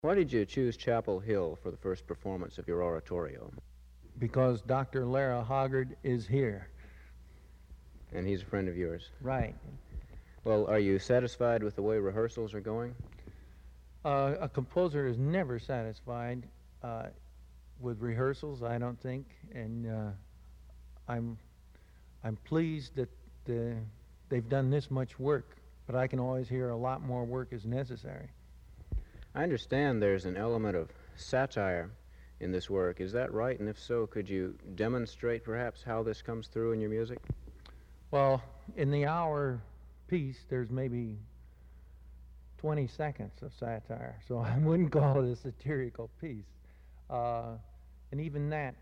Why did you choose Chapel Hill for the first performance of your oratorio? Because Dr. Lara Hoggard is here. And he's a friend of yours. Right. Well, are you satisfied with the way rehearsals are going? A composer is never satisfied with rehearsals, I don't think, and I'm pleased that they've done this much work, but I can always hear a lot more work is necessary. I understand there's an element of satire in this work. Is that right? And if so, could you demonstrate perhaps how this comes through in your music? Well, in the hour piece, there's maybe 20 seconds of satire, so I wouldn't call it a satirical piece. And even that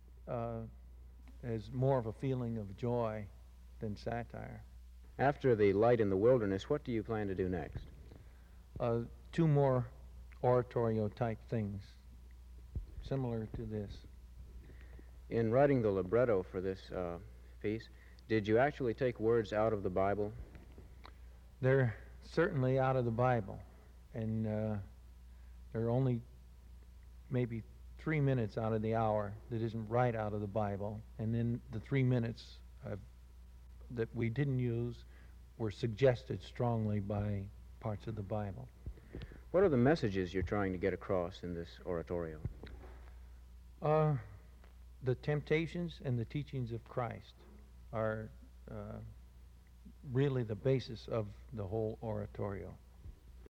has more of a feeling of joy than satire. After The Light in the Wilderness, what do you plan to do next? Two more oratorio-type things, similar to this. In writing the libretto for this piece, did you actually take words out of the Bible? They're certainly out of the Bible, and there are only maybe 3 minutes out of the hour that isn't right out of the Bible, and then the 3 minutes that we didn't use were suggested strongly by parts of the Bible. What are the messages you're trying to get across in this oratorio? The temptations and the teachings of Christ are really the basis of the whole oratorio.